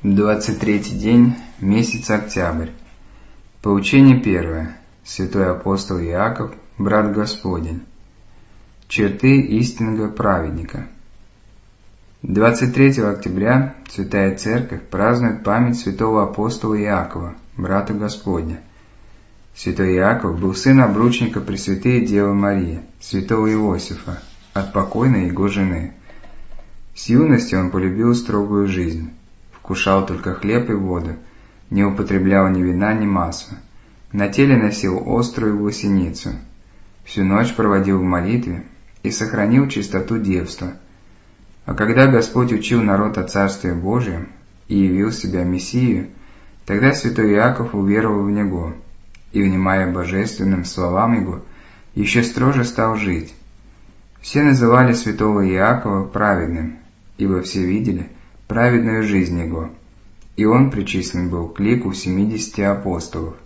23-й день, месяц октябрь. Поучение первое. Святой апостол Иаков, брат Господень. Черты истинного праведника. 23 октября Святая Церковь празднует память святого апостола Иакова, брата Господня. Святой Иаков был сын обручника Пресвятой Девы Марии, святого Иосифа, от покойной его жены. С юности он полюбил строгую жизнь. Вкушал только хлеб и воду, не употреблял ни вина, ни масла. На теле носил острую власеницу. Всю ночь проводил в молитве и сохранил чистоту девства. А когда Господь учил народ о Царстве Божьем и явил себя Мессию, тогда святой Иаков уверовал в Него, и, внимая божественным словам Его, еще строже стал жить. Все называли святого Иакова праведным, ибо все видели праведную жизнь его, и он причислен был к лику 70 апостолов.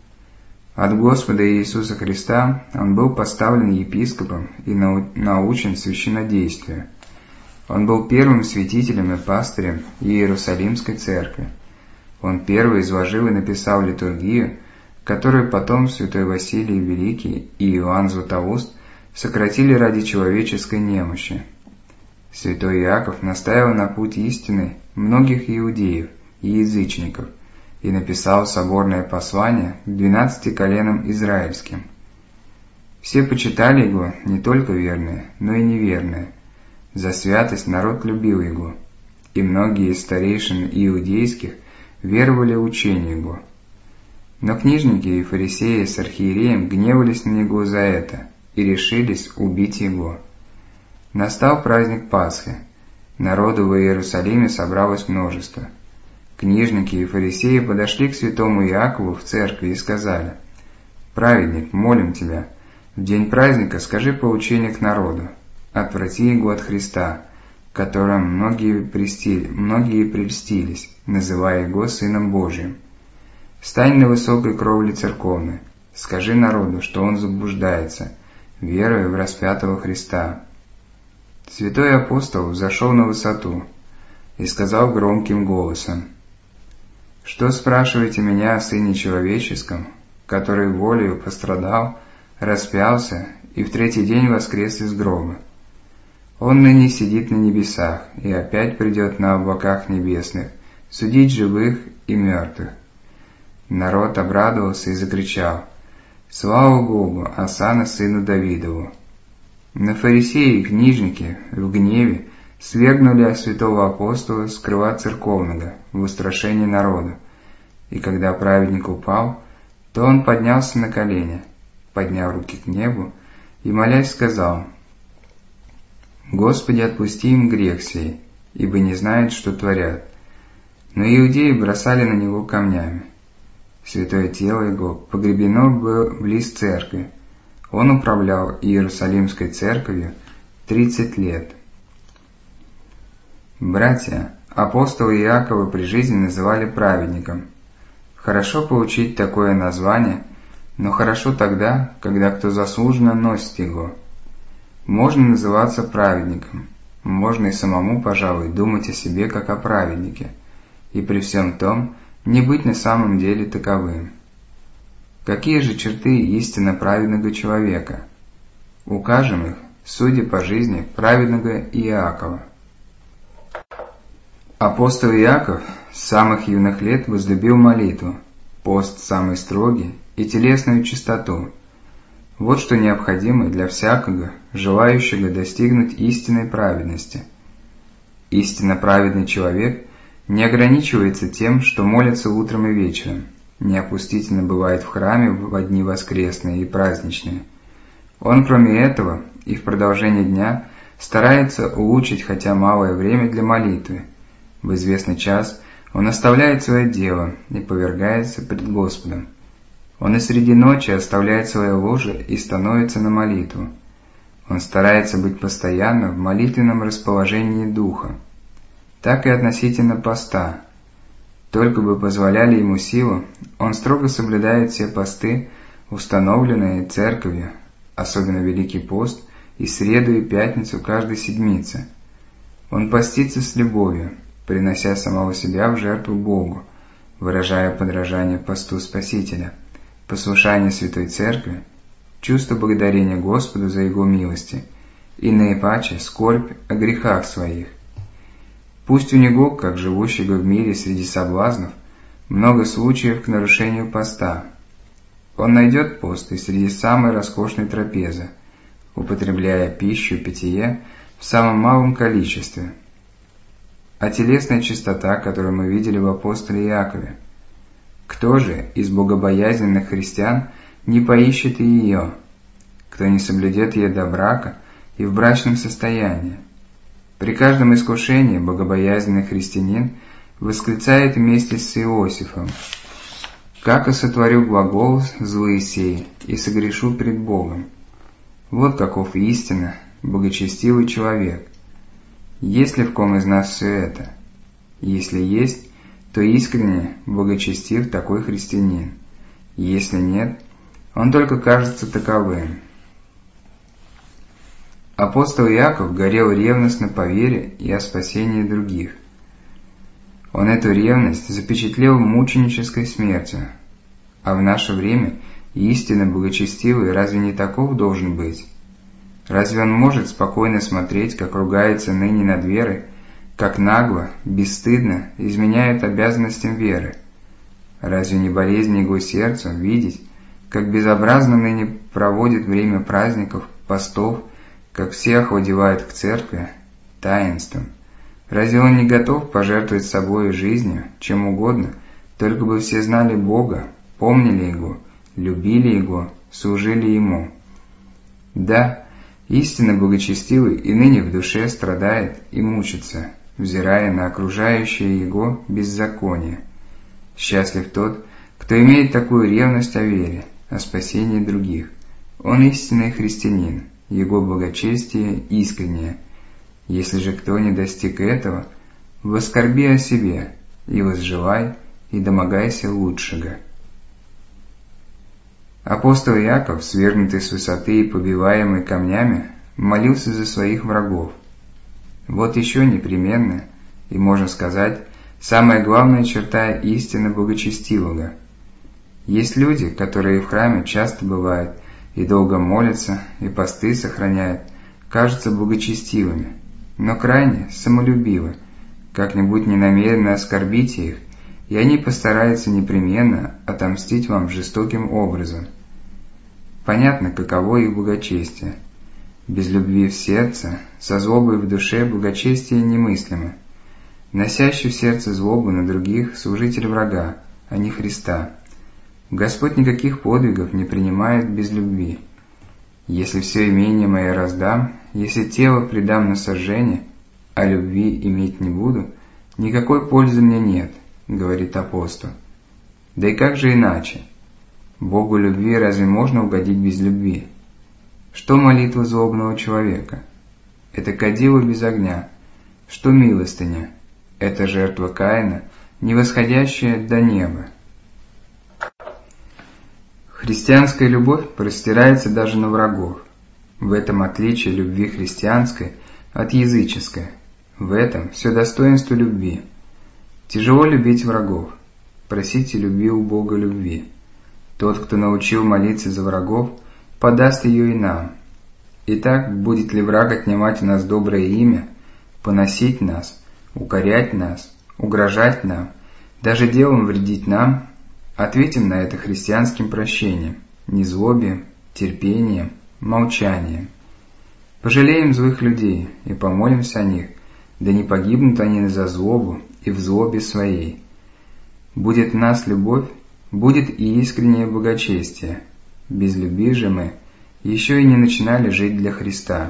От Господа Иисуса Христа он был поставлен епископом и научен священнодействию. Он был первым святителем и пастырем Иерусалимской церкви. Он первый изложил и написал литургию, которую потом святой Василий Великий и Иоанн Златоуст сократили ради человеческой немощи. Святой Иаков наставил на путь истины многих иудеев и язычников и написал соборное послание к 12 коленам израильским. Все почитали его, не только верные, но и неверные. За святость народ любил его, и многие из старейшин иудейских веровали в учение его. Но книжники и фарисеи с архиереем гневались на него за это и решились убить его. Настал праздник Пасхи. Народу в Иерусалиме собралось множество. Книжники и фарисеи подошли к святому Иакову в церкви и сказали: «Праведник, молим тебя, в день праздника скажи поучение к народу, отврати его от Христа, которым многие прельстились, называя его Сыном Божиим. Стань на высокой кровле церковной, скажи народу, что он заблуждается, веруя в распятого Христа». Святой апостол взошел на высоту и сказал громким голосом: «Что спрашиваете меня о Сыне Человеческом, который волею пострадал, распялся и в третий день воскрес из гроба? Он ныне сидит на небесах и опять придет на облаках небесных судить живых и мертвых». Народ обрадовался и закричал: «Слава Богу, осанна сыну Давидову!» Но фарисеи и книжники в гневе свергнули святого апостола с крыла церковного в устрашении народа, и когда праведник упал, то он поднялся на колени, подняв руки к небу и, молясь, сказал: «Господи, отпусти им грех сей, ибо не знают, что творят». Но иудеи бросали на него камнями. Святое тело его погребено было близ церкви. Он управлял Иерусалимской церковью 30 лет. Братья, апостола Иакова при жизни называли праведником. Хорошо получить такое название, но хорошо тогда, когда кто заслуженно носит его. Можно называться праведником, можно и самому, пожалуй, думать о себе как о праведнике, и при всем том не быть на самом деле таковым. Какие же черты истинно праведного человека? Укажем их, судя по жизни праведного Иакова. Апостол Иаков с самых юных лет возлюбил молитву, пост самый строгий и телесную чистоту. Вот что необходимо для всякого, желающего достигнуть истинной праведности. Истинно праведный человек не ограничивается тем, что молится утром и вечером, не опустительно бывает в храме в дни воскресные и праздничные. Он, кроме этого, и в продолжение дня старается улучшить хотя малое время для молитвы. В известный час он оставляет свое дело и повергается пред Господом. Он и среди ночи оставляет свое ложе и становится на молитву. Он старается быть постоянно в молитвенном расположении духа. Так и относительно поста. Только бы позволяли ему силу, он строго соблюдает все посты, установленные церковью, особенно Великий пост, и среду и пятницу каждой седмицы. Он постится с любовью, принося самого себя в жертву Богу, выражая подражание посту Спасителя, послушание Святой Церкви, чувство благодарения Господу за Его милости и наипаче скорбь о грехах своих. Пусть у него, как живущего в мире среди соблазнов, много случаев к нарушению поста. Он найдет пост и среди самой роскошной трапезы, употребляя пищу и питье в самом малом количестве. А телесная чистота, которую мы видели в апостоле Иакове, кто же из богобоязненных христиан не поищет и ее, кто не соблюдет ее до брака и в брачном состоянии? При каждом искушении богобоязненный христианин восклицает вместе с Иосифом: «Как сотворю глагол злые сей и согрешу пред Богом». Вот каков истинно богочестивый человек. Есть ли в ком из нас все это? Если есть, то искренне богочестив такой христианин. Если нет, он только кажется таковым. Апостол Иаков горел ревностно по вере и о спасении других. Он эту ревность запечатлел мученической смертью. А в наше время истинно богочестивый разве не таков должен быть? Разве он может спокойно смотреть, как ругается ныне над верой, как нагло, бесстыдно изменяет обязанностям веры? Разве не болезнь его сердцу видеть, как безобразно ныне проводит время праздников, постов, как все охладевают к церкви, таинствам? Разве он не готов пожертвовать собой и жизнью, чем угодно, только бы все знали Бога, помнили Его, любили Его, служили Ему? Да, истинно богочестивый и ныне в душе страдает и мучится, взирая на окружающее его беззаконие. Счастлив тот, кто имеет такую ревность о вере, о спасении других. Он истинный христианин, его благочестие искреннее. Если же кто не достиг этого, воскорби о себе, и возжелай, и домогайся лучшего. Апостол Иаков, свергнутый с высоты и побиваемый камнями, молился за своих врагов. Вот еще непременная, и, можно сказать, самая главная черта истинно богочестивого. Есть люди, которые в храме часто бывают, и долго молятся, и посты сохраняют, кажутся богочестивыми, но крайне самолюбивы, как-нибудь ненамеренно оскорбите их, и они постараются непременно отомстить вам жестоким образом. Понятно, каково их богочестие. Без любви в сердце, со злобой в душе богочестие немыслимо. Носящий в сердце злобу на других служитель врага, а не Христа. Господь никаких подвигов не принимает без любви. Если все имение мое раздам, если тело предам на сожжение, а любви иметь не буду, никакой пользы мне нет, говорит апостол. Да и как же иначе? Богу любви разве можно угодить без любви? Что молитва злобного человека? Это кадило без огня. Что милостыня? Это жертва Каина, не восходящая до неба. Христианская любовь простирается даже на врагов. В этом отличие любви христианской от языческой. В этом все достоинство любви. Тяжело любить врагов. Просите любви у Бога любви. Тот, кто научил молиться за врагов, подаст ее и нам. Итак, будет ли враг отнимать у нас доброе имя, поносить нас, укорять нас, угрожать нам, даже делом вредить нам? Ответим на это христианским прощением, незлобием, терпением, молчанием. Пожалеем злых людей и помолимся о них, да не погибнут они за злобу и в злобе своей. Будет в нас любовь, будет и искреннее богочестие. Без любви же мы еще и не начинали жить для Христа.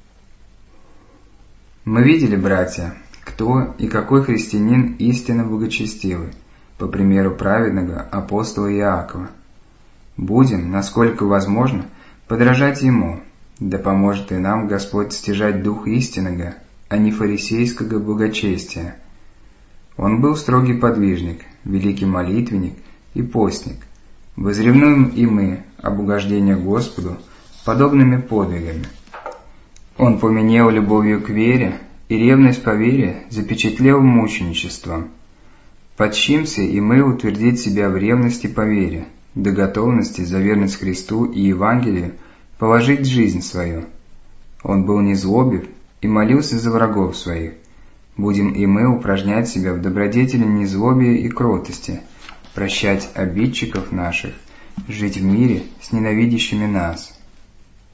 Мы видели, братья, кто и какой христианин истинно богочестивый, по примеру праведного апостола Иакова. Будем, насколько возможно, подражать ему, да поможет и нам Господь стяжать дух истинного, а не фарисейского богочестия. Он был строгий подвижник, великий молитвенник и постник. Возревнуем и мы об угождении Господу подобными подвигами. Он поменял любовью к вере, и ревность по вере запечатлел мученичеством. Подчимся и мы утвердить себя в ревности по вере, до готовности за верность Христу и Евангелию положить жизнь свою. Он был незлобив и молился за врагов своих. Будем и мы упражнять себя в добродетели незлобия и кротости, прощать обидчиков наших, жить в мире с ненавидящими нас.